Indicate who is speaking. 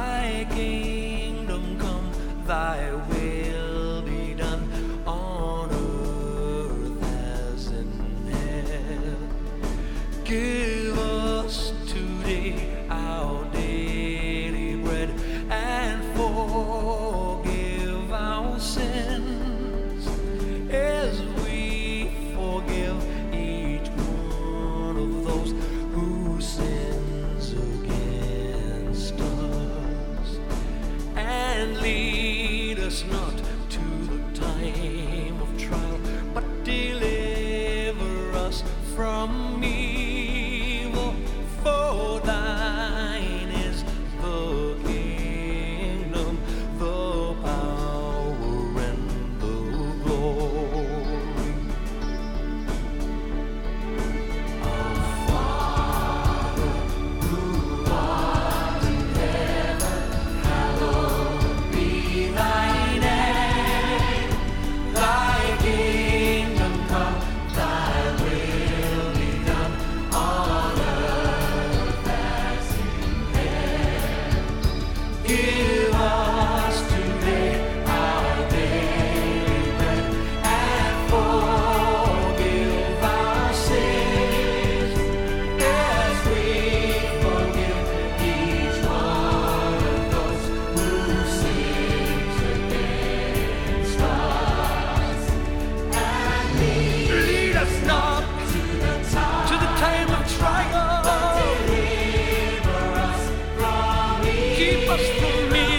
Speaker 1: Thy kingdom come, thy will be done on earth as in heaven. Give us today our daily bread, and forgive our sins as we forgive each one of those who sins against us. And lead us not to the time of trial, but deliver us from evil. For thine is the kingdom, the power, and the glory. Our Father, who art in heaven, hallowed be thy name. Thy kingdom come, thy will be done on earth as in heaven. Give us today our daily bread, and forgive our sins as we forgive each one of those who sins against us. And lead us not to the time of trial, but deliver us from evil. Keep us from evil.